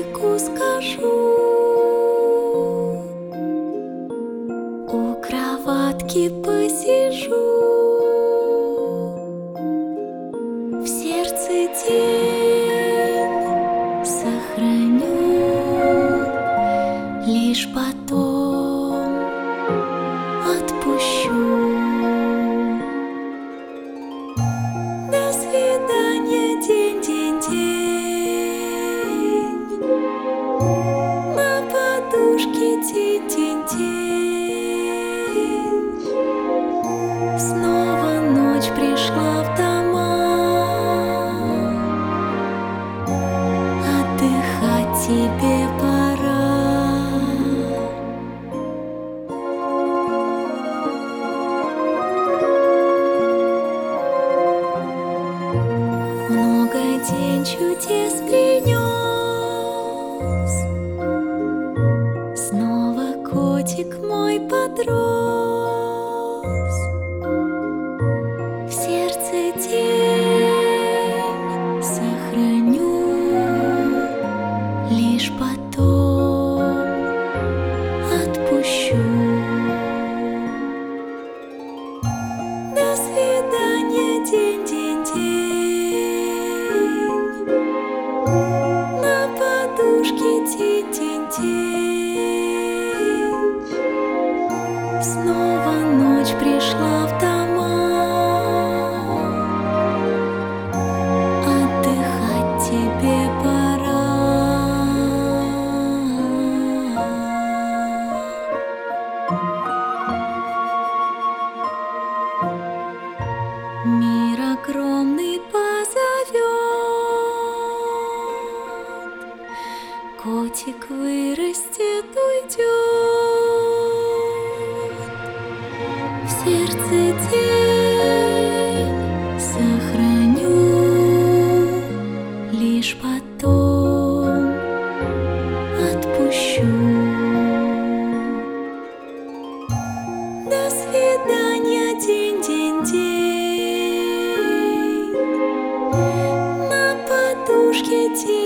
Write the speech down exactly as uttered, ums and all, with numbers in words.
котику скажу, у кроватки посижу, в сердце тень сохраню, лишь потом отпущу. До свидания, день, день, день, на подушке тень, тень, тень. Снова ночь пришла в дома, отдыхать тебе пора. Много день чудес принес, снова котик мой подрос. В сердце тень сохраню, лишь потом отпущу. До свидания, день, день, день, на подушке тень, тень, тень. Снова ночь пришла в дома, отдыхать тебе пора. Мир огромный позовет, котик вырастет, уйдет. В сердце тень сохраню, лишь потом отпущу. До свидания, день, день, день, на подушке тень.